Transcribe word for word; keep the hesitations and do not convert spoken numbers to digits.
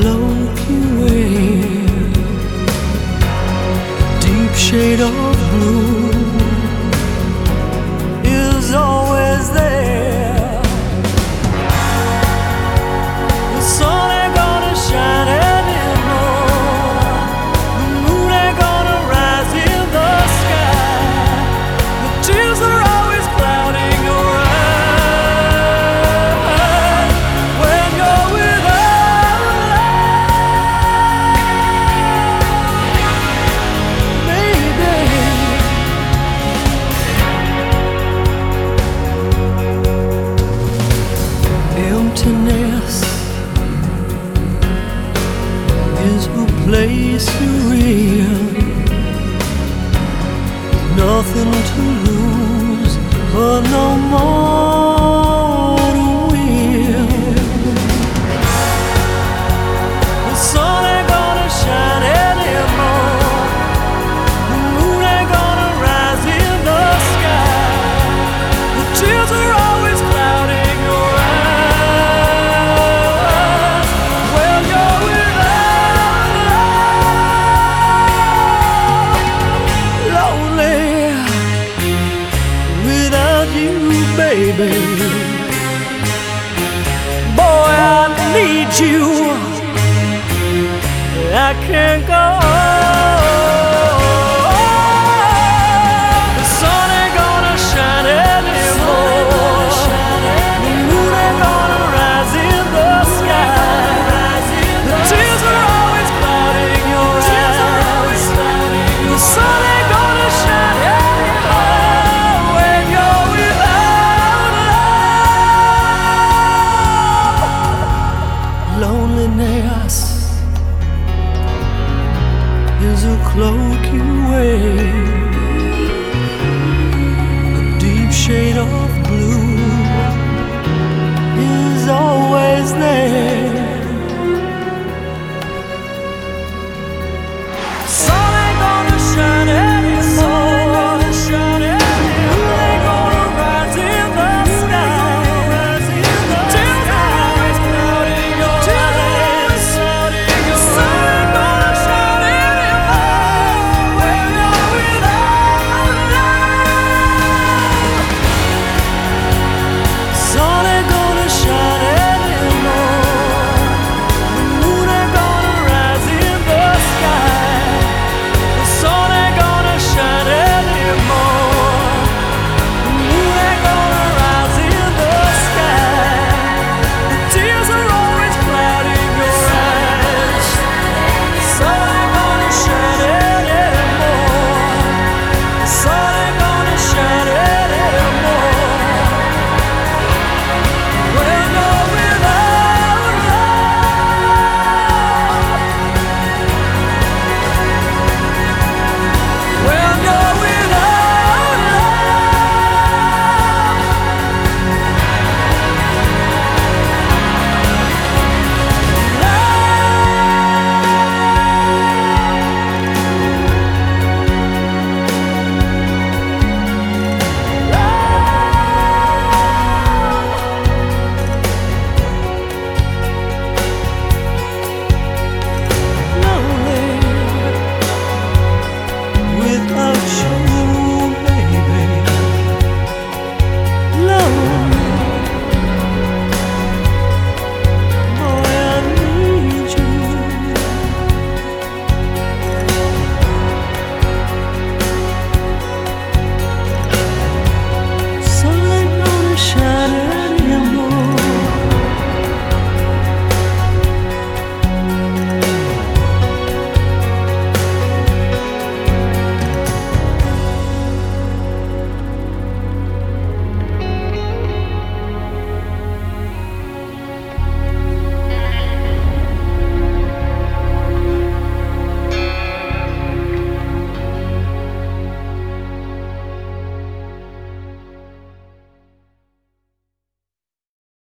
cloak you wear, deep shade of blue is always there. The sun ain't gonna shine anymore, the moon ain't gonna rise in the sky, the tears are always clouding your eyes when you're without love, baby. Emptiness is a place you're in, nothing to lose but no more to win. The sun ain't gonna shine anymore, the moon ain't gonna rise in the sky, the tears are always clouding your eyes when you're without love. Lonely without you, baby. Boy, I need you, I can't go on. The sun ain't gonna shine anymore, the moon ain't gonna rise in the sky, the tears are always clouding your eyes. The sun ain't gonna shine anymore when you're without love. Loneliness is a cloak you wear, a deep shade of